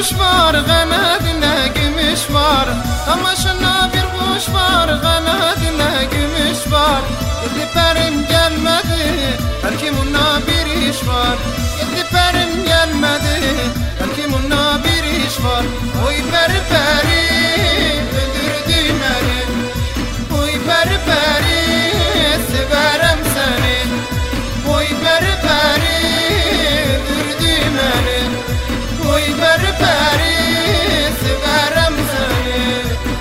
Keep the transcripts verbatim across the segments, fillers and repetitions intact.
kuş var, kanadına gümüş var. Amaşına bir kuş var, kanadına gümüş var. Gitti perim gelmedi, belki buna bir iş var. Gitti perim gelmedi, belki buna bir iş var. Oy peri peri, öldürdü beni. Oy peri peri, severim seni. Oy peri peri, öldürdü beni. Oy peri peri, severim seni.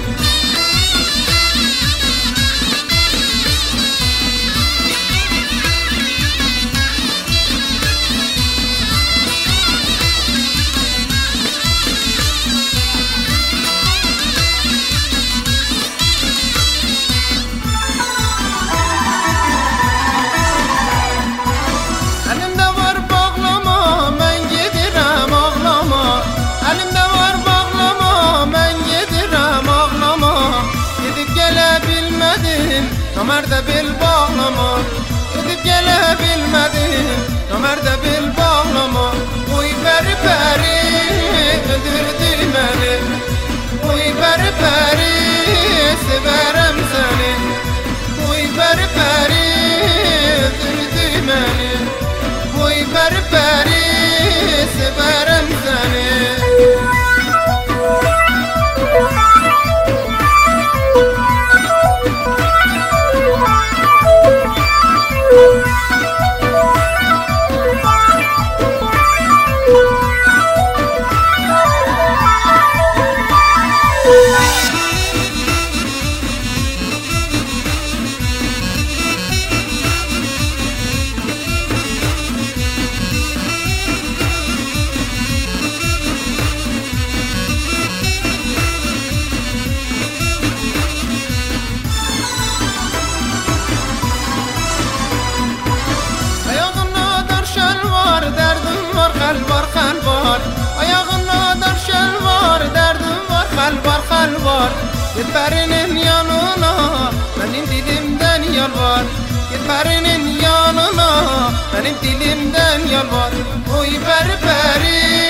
Namerde bil bağlama, gidip gelebilmedim. Namerde bil bağlama, uy peri peri, öldürdü beni. Uy peri peri, severim seni. Uy peri peri, öldürdü beni. Uy peri peri, severim seni. Xal var, xal var. Ayağında dar şel var, derdim var, xal var, xal var. Git perinin yanına, benim dilimden yalvar. Git perinin yanına, benim dilimden yalvar. Oy peri peri,